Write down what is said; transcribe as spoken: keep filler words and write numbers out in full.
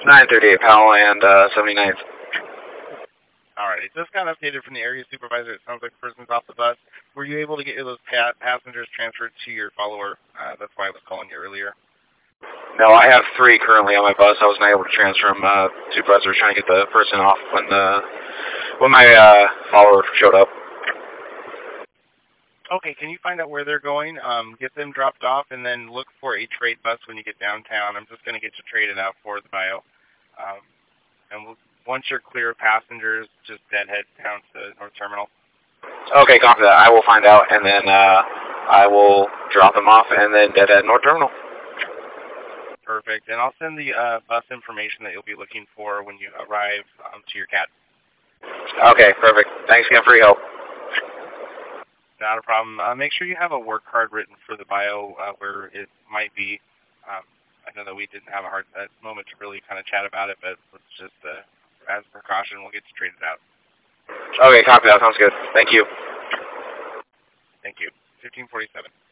nine thirty-eight Powell and uh, seventy-ninth. Alright, it just got updated from the area supervisor. It sounds like the person's off the bus. Were you able to get those pa passengers transferred to your follower? Uh, that's why I was calling you earlier. No, I have three currently on my bus. I was not able to transfer them. Uh, supervisor was trying to get the person off when the when my uh, follower showed up. Okay, can you find out where they're going? Um, get them dropped off, and then look for a trade bus when you get downtown. I'm just going to get you traded out for the bio. Um, and we'll, once you're clear of passengers, just deadhead down to North Terminal. Okay, copy that. I will find out, and then uh, I will drop them off, and then deadhead North Terminal. Perfect. And I'll send the uh, bus information that you'll be looking for when you arrive um, to your cat. Okay, perfect. Thanks again for your help. Not a problem. Uh, make sure you have a work card written for the bio uh, where it might be. Um, I know that we didn't have a hard a moment to really kind of chat about it, but let's just, uh, as a precaution, we'll get you traded out. Okay, copy that. Sounds good. Thank you. Thank you. fifteen forty-seven.